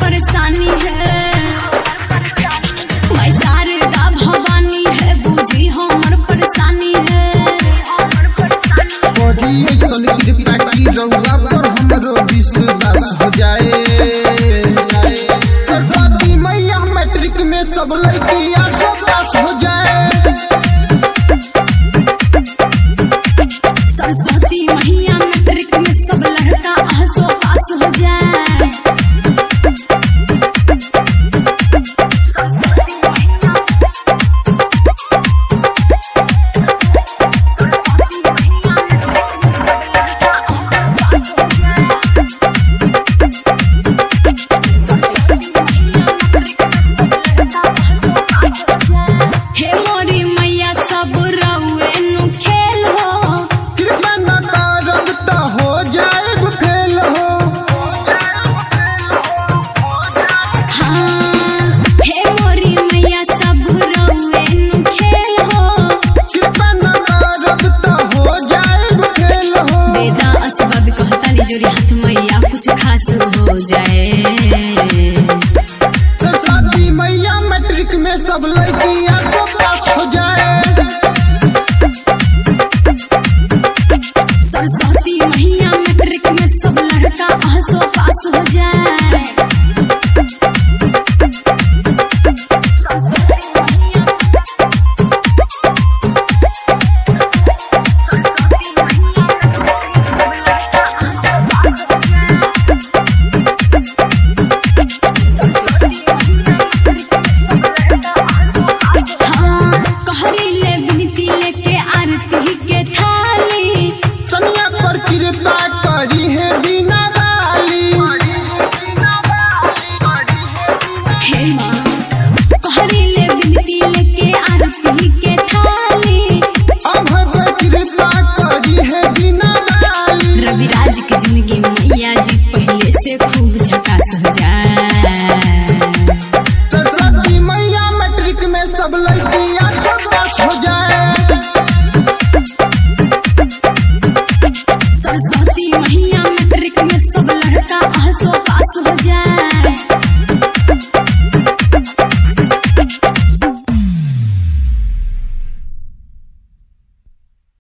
परेशानी है। मैं शारदा भवानी है, बुझी हमर परेशानी है। कृपा की रउआ पर हमरो विश्वास हो जाए। सरस्वती मैया मैट्रिक में सब लड़कियां सब पास हो जाए। सरस्वती मैया मैट्रिक में सब लड़का आसो पास हो जाए। हे मोरी मैया सब रउए नु खेल हो। कृपा न करब त हो जाएब फेल हो। हाँ, हे मोरी मैया सब रउए नु खेल हो। कृपा न करब त हो जाएब फेल हो। बेदा असबद कहतानी जोरी हाथ मैया कुछ खास हो जाए। सरस्वती मैया मैट्रिक में सब लड़कियां सब पास हो जाए। सरस्वती मैया मैट्रिक में सब लड़का आसो पास हो जाए। हाँ, कहरीले विनती लेके आरती के थाली। सनिया पर कृपा करी है बिना वाली। हे